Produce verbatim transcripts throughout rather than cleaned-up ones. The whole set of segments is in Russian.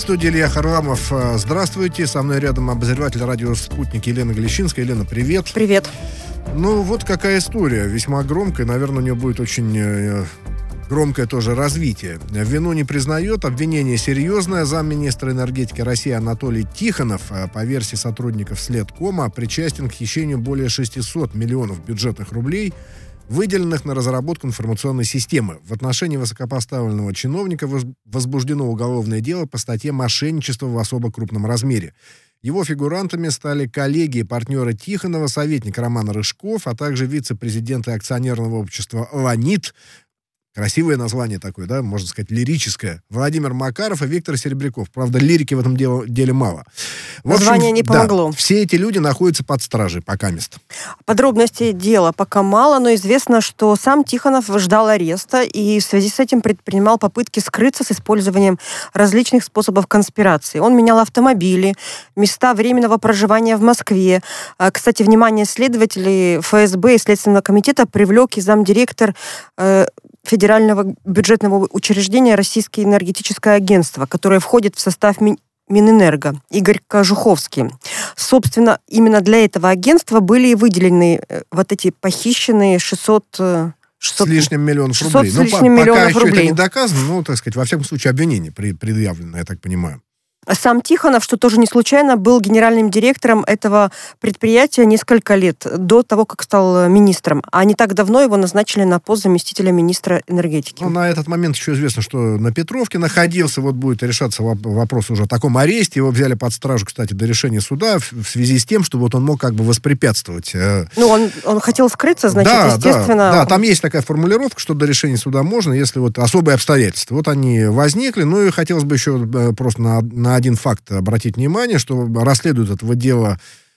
студии Илья Харламов. Здравствуйте. Со мной рядом обозреватель радио «Спутник» Елена Глещинская. Елена, привет. Привет. Ну, вот какая история. Весьма громкая. Наверное, у нее будет очень громкое тоже развитие. Вину не признает. Обвинение серьезное. Замминистра энергетики России Анатолий Тихонов, по версии сотрудников Следкома, причастен к хищению более шестисот миллионов бюджетных рублей, выделенных на разработку информационной системы. В отношении высокопоставленного чиновника возбуждено уголовное дело по статье «Мошенничество в особо крупном размере». Его фигурантами стали коллеги и партнеры Тихонова, советник Роман Рыжков, а также вице-президент акционерного общества «Ланит». Красивое название такое, да, можно сказать, лирическое. Владимир Макаров и Виктор Серебряков. Правда, лирики в этом деле, деле мало. В общем, название не помогло. Да, все эти люди находятся под стражей пока мест. Подробностей дела пока мало, но известно, что сам Тихонов ждал ареста и в связи с этим предпринимал попытки скрыться с использованием различных способов конспирации. Он менял автомобили, места временного проживания в Москве. Кстати, внимание следователей эф эс бэ и Следственного комитета привлек и замдиректор э, Федерального бюджетного учреждения Российское энергетическое агентство, которое входит в состав Ми- Минэнерго, Игорь Кожуховский. Собственно, именно для этого агентства были и выделены вот эти похищенные шестьсот... шестьсот с лишним миллионов рублей. с Ну, лишним по- миллионов пока еще рублей. это не доказано, ну, так сказать, во всяком случае, обвинение пред- предъявлено, я так понимаю. Сам Тихонов, что тоже не случайно, был генеральным директором этого предприятия несколько лет до того, как стал министром. А не так давно его назначили на пост заместителя министра энергетики. Ну, на этот момент еще известно, что на Петровке находился, вот будет решаться воп- вопрос уже о таком аресте. Его взяли под стражу, кстати, до решения суда в, в связи с тем, что вот он мог как бы воспрепятствовать. Э... Ну, он, он хотел скрыться, значит, да, естественно... Да, да, там есть такая формулировка, что до решения суда можно, если вот особые обстоятельства. Вот они возникли. Ну, и хотелось бы еще э, просто на, на один факт обратить внимание, что расследует этого дела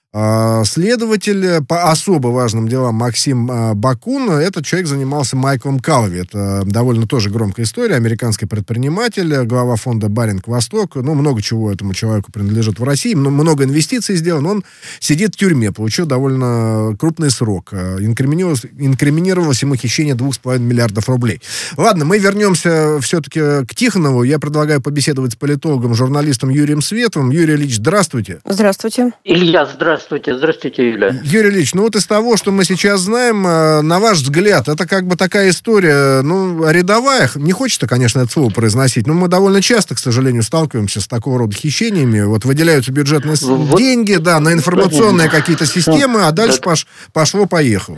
э, следователь по особо важным делам Максим э, Бакун. Этот человек занимался Майклом Калви. Это довольно тоже громкая история. Американский предприниматель, глава фонда «Баринг Восток». Ну, много чего этому человеку принадлежит в России. Много инвестиций сделан. Он сидит в тюрьме, получил довольно крупный срок. Инкриминировалось, инкриминировалось ему хищение двух с половиной миллиардов рублей. Ладно, мы вернемся все-таки к Тихонову. Я предлагаю побеседовать с политологом, журналистом Юрием Световым. Юрий Ильич, здравствуйте. Здравствуйте. Илья, здравствуйте. Здравствуйте, Юля. Юрий Ильич, ну вот из того, что мы сейчас знаем, на ваш взгляд, это как бы такая история, ну, рядовая. Не хочется, конечно, это слово произносить, но мы довольно часто, к сожалению, сталкиваемся с такого рода хищениями. Вот выделяются бюджетные вот. деньги, да, на информационные какие-то системы, а дальше пош- пошло-поехало.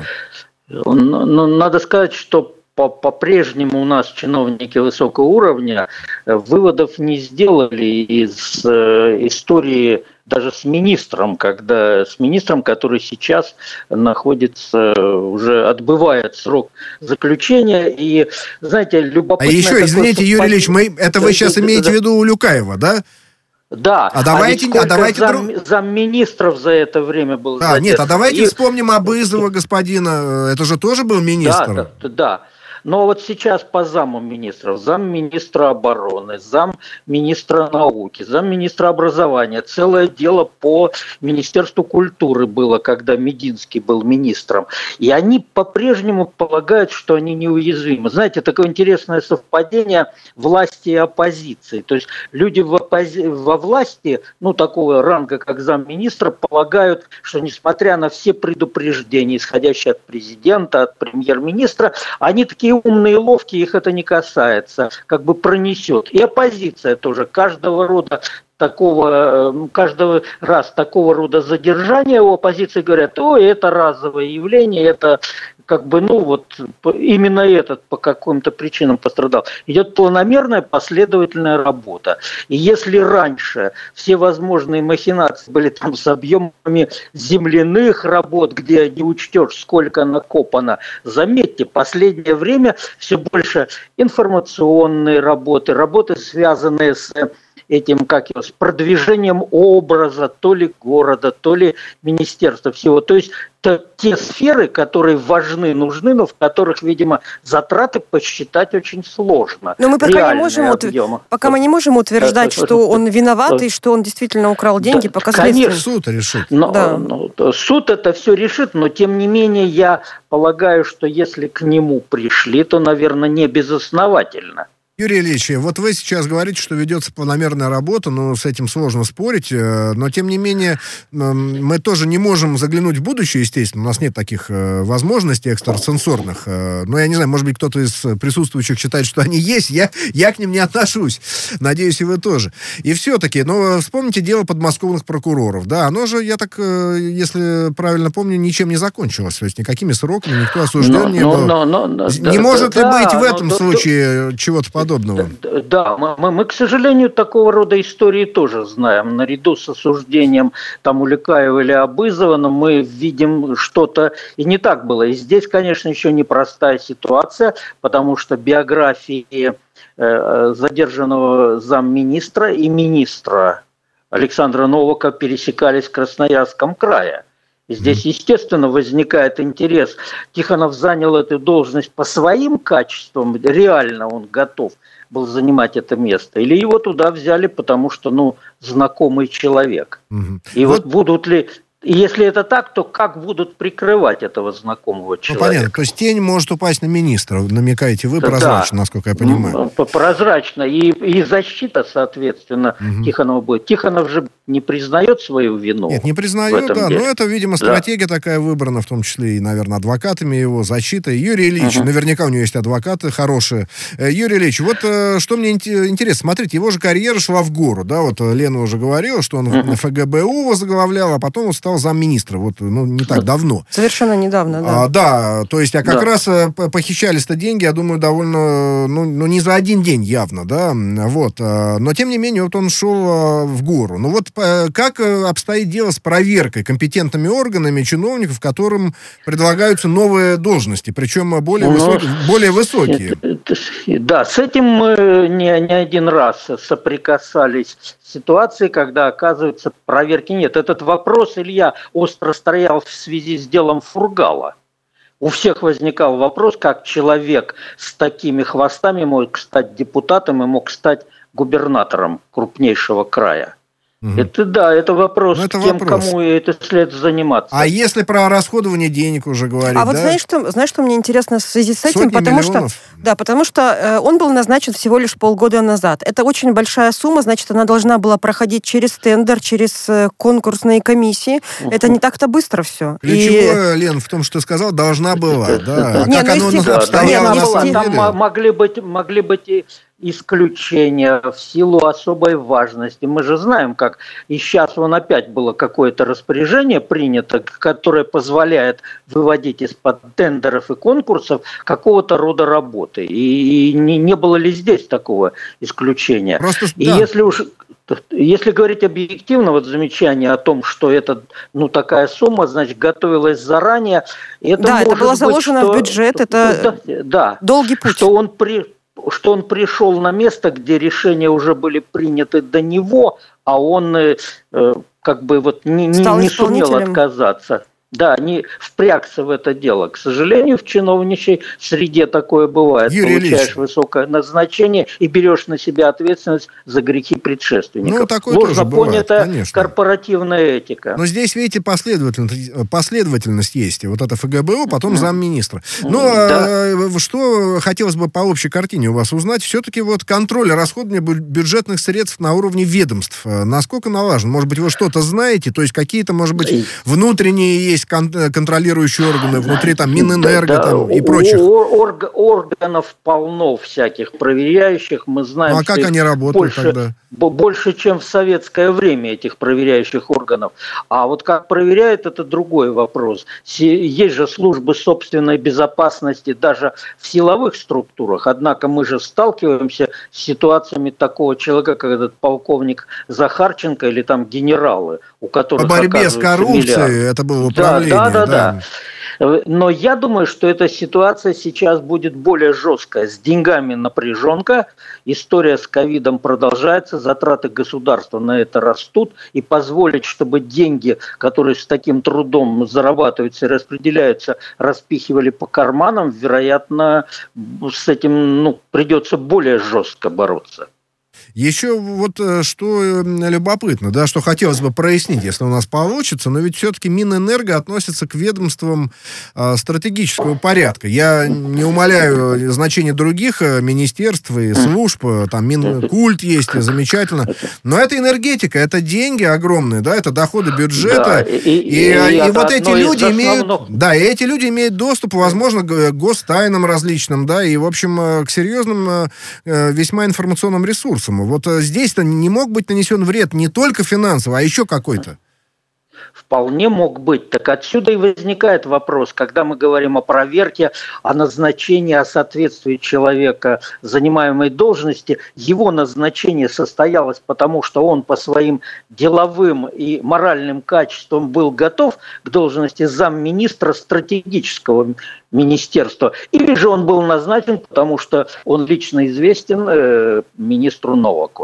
Ну, надо сказать, что по-прежнему у нас чиновники высокого уровня выводов не сделали из э, истории даже с министром, когда с министром, который сейчас находится, уже отбывает срок заключения. И, знаете, любопытно... А еще, извините, Юрий Ильич, мы, это вы сейчас имеете в виду Улюкаева, да? Да, а давайте, а а давайте зам, замминистров за это время был а, задержан. Нет, а давайте И... вспомним Абызова господина, это же тоже был министр. Да, да, да. Но вот сейчас по заму министров, замминистра обороны, замминистра науки, замминистра образования, целое дело по Министерству культуры было, когда Мединский был министром. И они по-прежнему полагают, что они неуязвимы. Знаете, такое интересное совпадение власти и оппозиции. То есть люди в оппози... во власти, ну, такого ранга, как замминистра, полагают, что несмотря на все предупреждения, исходящие от президента, от премьер-министра, они такие умные и ловкие, их это не касается, как бы пронесет. И оппозиция тоже каждого рода такого, каждый раз такого рода задержания у оппозиции говорят, ой, это разовое явление, это как бы, ну вот, именно этот по каким-то причинам пострадал. Идет планомерная, последовательная работа. И если раньше все возможные махинации были там с объемами земляных работ, где не учтешь, сколько накопано, заметьте, последнее время все больше информационные работы, работы, связанные с этим, как его, с продвижением образа, то ли города, то ли министерства всего. То есть это те сферы, которые важны, нужны, но в которых, видимо, затраты посчитать очень сложно. Но мы пока, не можем, утв... пока мы не можем утверждать, что он виноват и что он действительно украл деньги, да, пока конечно, суд решит. Но, да. но, суд это все решит, но тем не менее я полагаю, что если к нему пришли, то, наверное, не безосновательно. Юрий Ильич, вот вы сейчас говорите, что ведется планомерная работа, но с этим сложно спорить, но тем не менее мы тоже не можем заглянуть в будущее, естественно, у нас нет таких возможностей экстрасенсорных, но я не знаю, может быть, кто-то из присутствующих считает, что они есть, я, я к ним не отношусь, надеюсь, и вы тоже. И все-таки, ну, вспомните дело подмосковных прокуроров, да, оно же, я так, если правильно помню, ничем не закончилось, то есть никакими сроками никто осужден но, не был. Но, но, но, не да, может да, ли быть да, в этом но, случае да, чего-то подобного? Да, мы, мы, мы, к сожалению, такого рода истории тоже знаем. Наряду с осуждением там Уликаева или Абызова, но мы видим что-то, и не так было. И здесь, конечно, еще непростая ситуация, потому что биографии э, задержанного замминистра и министра Александра Новака пересекались в Красноярском крае. И здесь, естественно, возникает интерес. Тихонов занял эту должность по своим качествам, реально он готов был занимать это место, или его туда взяли, потому что, ну, знакомый человек. Угу. И вот, вот будут ли... Если это так, то как будут прикрывать этого знакомого человека? Ну, понятно. То есть тень может упасть на министра, намекаете вы, прозрачно, да, насколько я понимаю. Прозрачно. И, и защита, соответственно, угу. Тихонова будет. Тихонов же не признает свою вину. Нет, не признает, да. Деле. Но это, видимо, стратегия да. такая выбрана, в том числе и, наверное, адвокатами его, защитой. Юрий Ильич, угу. наверняка у него есть адвокаты хорошие. Юрий Ильич, вот что мне интересно. Смотрите, его же карьера шла в гору, да, вот Лена уже говорила, что он угу. эф гэ бэ у возглавлял, а потом он стал замминистра, вот, ну, не так давно. Совершенно недавно, да. А, да, то есть, а как да. раз похищались-то деньги, я думаю, довольно, ну, ну, не за один день явно, да, вот. Но, тем не менее, вот он шел в гору. Ну, вот как обстоит дело с проверкой компетентными органами чиновников, которым предлагаются новые должности, причем более, ну, высокие, более высокие? Да, с этим мы не, не один раз соприкасались с ситуацией, когда, оказывается, проверки нет. Этот вопрос, Илья, остро стоял в связи с делом Фургала. У всех возникал вопрос, как человек с такими хвостами мог стать депутатом и мог стать губернатором крупнейшего края. Угу. Это да, это вопрос это тем, вопрос. Кому это следует заниматься. А если про расходование денег уже говорить? А да? вот знаешь что, знаешь, что мне интересно в связи с этим? Сотни потому миллионов? что, да, потому что э, он был назначен всего лишь полгода назад. Это очень большая сумма, значит, она должна была проходить через тендер, через э, конкурсные комиссии. Угу. Это не так-то быстро все. Ключевое, и... Лен, в том, что ты сказал, должна была, да. А не, как оно обстояло на самом деле? Там могли быть, могли быть и исключения в силу особой важности. Мы же знаем, как и сейчас вон опять было какое-то распоряжение принято, которое позволяет выводить из-под тендеров и конкурсов какого-то рода работы. И, и не, не было ли здесь такого исключения? Просто, и да. если уж Если говорить объективно, вот замечание о том, что это, ну, такая сумма, значит, готовилась заранее. Это да, это было заложено быть, что, в бюджет, это да, да, долгий путь. Что он при... что он пришел на место, где решения уже были приняты до него, а он э, как бы вот не, не, не сумел отказаться. Да, не впрягся в это дело. К сожалению, в чиновничьей среде такое бывает. Юрий Получаешь Ильич. высокое назначение и берешь на себя ответственность за грехи предшественников. Ну, такое Ложно тоже бывает, понятая конечно. Корпоративная этика. Но здесь, видите, последовательность, последовательность есть. Вот это эф гэ бэ у, потом замминистра. Ну, да. а, что хотелось бы по общей картине у вас узнать, все-таки вот контроль расходования бюджетных средств на уровне ведомств. Насколько налажен? Может быть, вы что-то знаете? То есть какие-то, может быть, внутренние есть контролирующие органы, внутри там Минэнерго да, там, да. и прочих. Орг, органов полно всяких проверяющих. Мы знаем, ну, а что как они работают больше, тогда? больше, чем в советское время этих проверяющих органов. А вот как проверяют, это другой вопрос. Есть же службы собственной безопасности даже в силовых структурах. Однако мы же сталкиваемся с ситуациями такого человека, как этот полковник Захарченко или там генералы, у которых по борьбе с коррупцией миллиард. Это было управление. Да, да, да, да. да. Но я думаю, что эта ситуация сейчас будет более жесткая. С деньгами напряженка, история с ковидом продолжается, затраты государства на это растут, и позволить, чтобы деньги, которые с таким трудом зарабатываются и распределяются, распихивали по карманам, вероятно, с этим ну, придется более жестко бороться. Еще вот что любопытно, да, что хотелось бы прояснить, если у нас получится, но ведь все-таки Минэнерго относится к ведомствам э, стратегического порядка. Я не умаляю значение других министерств и служб, там Минкульт есть, замечательно, но это энергетика, это деньги огромные, да, это доходы бюджета, да, и, и, и, и, и вот эти люди имеют, да, и эти люди имеют доступ, возможно, к гостайнам различным, да, и, в общем, к серьезным весьма информационным ресурсам. Вот здесь-то не мог быть нанесен вред не только финансово, а еще какой-то. Вполне мог быть. Так отсюда и возникает вопрос, когда мы говорим о проверке, о назначении, о соответствии человека занимаемой должности, его назначение состоялось потому, что он по своим деловым и моральным качествам был готов к должности замминистра стратегического министерства, или же он был назначен, потому что он лично известен э, министру Новаку.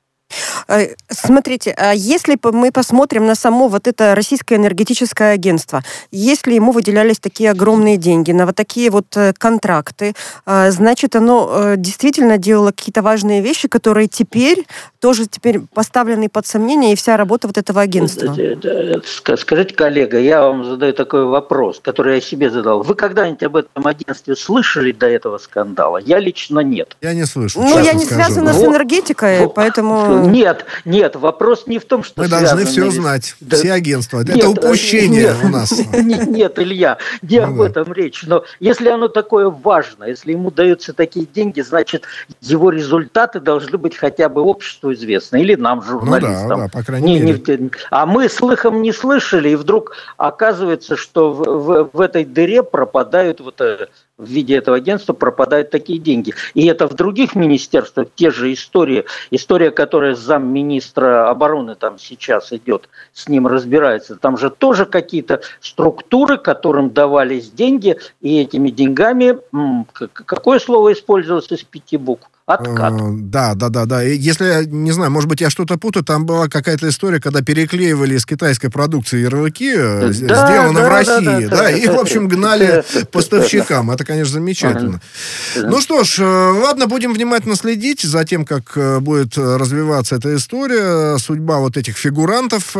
Смотрите, если мы посмотрим на само вот это Российское энергетическое агентство, если ему выделялись такие огромные деньги на вот такие вот контракты, значит, оно действительно делало какие-то важные вещи, которые теперь тоже теперь поставлены под сомнение, и вся работа вот этого агентства. Скажите, коллега, я вам задаю такой вопрос, который я себе задал. Вы когда-нибудь об этом агентстве слышали до этого скандала? Я лично нет. Я не слышал. Ну, я не скажу. связана вот. с энергетикой, вот. поэтому... Нет, нет, вопрос не в том, что... Мы должны все знать, да. все агентства. Нет, это упущение нет, у нас. Нет, Илья, не ну, об да. этом речь. Но если оно такое важно, если ему даются такие деньги, значит, его результаты должны быть хотя бы обществу известны. Или нам, журналистам. Ну да, да, по крайней не, мере. Не, а мы слыхом не слышали, и вдруг оказывается, что в, в, в этой дыре пропадают вот... в виде этого агентства пропадают такие деньги. И это в других министерствах те же истории. История, которая замминистра обороны там сейчас идет, с ним разбирается. Там же тоже какие-то структуры, которым давались деньги, и этими деньгами, какое слово использовалось из пяти букв? Откат. Да, да, да, да. Если, не знаю, может быть, я что-то путаю, там была какая-то история, когда переклеивали из китайской продукции ярлыки, да, сделано да, в России, да, да, да, да, и, в общем, гнали поставщикам. Это, конечно, замечательно. Ну что ж, ладно, будем внимательно следить за тем, как будет развиваться эта история, судьба вот этих фигурантов,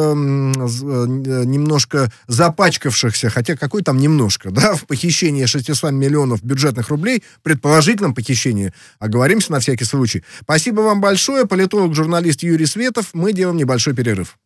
немножко запачкавшихся, хотя какой там немножко, да, в похищении шестисот миллионов бюджетных рублей, предположительном похищении, а Оговоримся на всякий случай. Спасибо вам большое. Политолог, журналист Юрий Светов. Мы делаем небольшой перерыв.